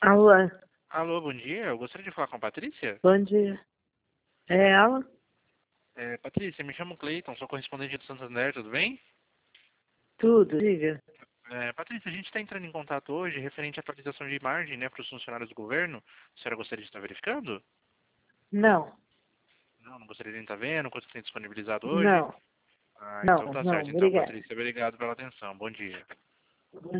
Alô, Alô, bom dia. Eu gostaria de falar com a Patrícia. bom dia. É ela? Patrícia, me chamo Cleiton, sou correspondente do Santander, tudo bem? Tudo, diga. Patrícia, a gente está entrando em contato hoje referente à atualização de imagem, né, para os funcionários do governo. A senhora gostaria de estar verificando? Não, Não gostaria de estar vendo, quanto que tem disponibilizado hoje? não, Ah, então não, tá não, certo. Então, obrigada. Patrícia, obrigado pela atenção. Bom dia.